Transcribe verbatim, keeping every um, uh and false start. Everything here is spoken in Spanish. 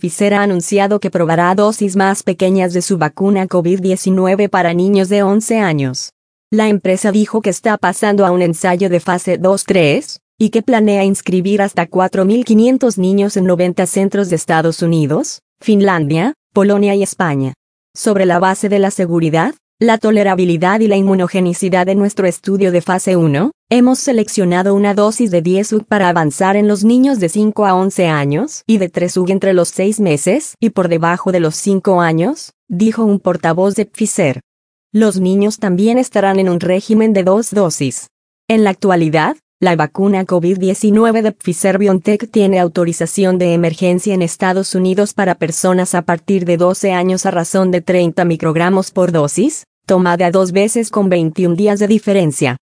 Pfizer ha anunciado que probará dosis más pequeñas de su vacuna COVID diecinueve para niños de once años. La empresa dijo que está pasando a un ensayo de fase dos tres, y que planea inscribir hasta cuatro mil quinientos niños en noventa centros de Estados Unidos, Finlandia, Polonia y España. Sobre la base de la seguridad, la tolerabilidad y la inmunogenicidad de nuestro estudio de fase uno, hemos seleccionado una dosis de diez U G para avanzar en los niños de cinco a once años y de tres U G entre los seis meses y por debajo de los cinco años, dijo un portavoz de Pfizer. Los niños también estarán en un régimen de dos dosis. En la actualidad, la vacuna COVID diecinueve de Pfizer-BioNTech tiene autorización de emergencia en Estados Unidos para personas a partir de doce años a razón de treinta microgramos por dosis, tomada dos veces con veintiún días de diferencia.